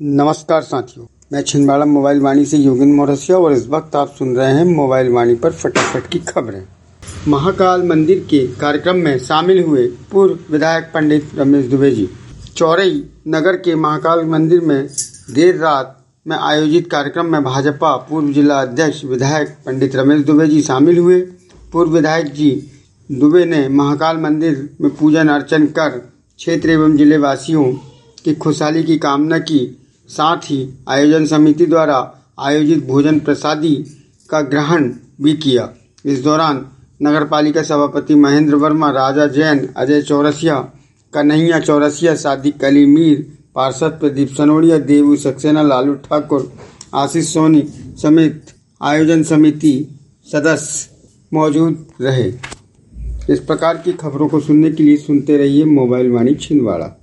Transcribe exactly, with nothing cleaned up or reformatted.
नमस्कार साथियों, मैं छिंदवाड़ा मोबाइल वाणी से योगेंद्र मौरसिया और इस वक्त आप सुन रहे हैं मोबाइल वाणी पर फटाफट की खबरें। महाकाल मंदिर के कार्यक्रम में शामिल हुए पूर्व विधायक पंडित रमेश दुबे जी। चौरई नगर के महाकाल मंदिर में देर रात में आयोजित कार्यक्रम में भाजपा पूर्व जिला अध्यक्ष विधायक पंडित रमेश दुबे जी शामिल हुए। पूर्व विधायक जी दुबे ने महाकाल मंदिर में पूजन अर्चन कर क्षेत्र एवं जिले वासियों की खुशहाली की कामना की। साथ ही आयोजन समिति द्वारा आयोजित भोजन प्रसादी का ग्रहण भी किया। इस दौरान नगर पालिका सभापति महेंद्र वर्मा, राजा जैन, अजय चौरसिया, कन्हैया चौरसिया, सादिक अली मीर, पार्षद प्रदीप सनोडिया, देवू सक्सेना, लालू ठाकुर, आशीष सोनी समेत आयोजन समिति सदस्य मौजूद रहे। इस प्रकार की खबरों को सुनने के लिए सुनते रहिए मोबाइल वाणी छिंदवाड़ा।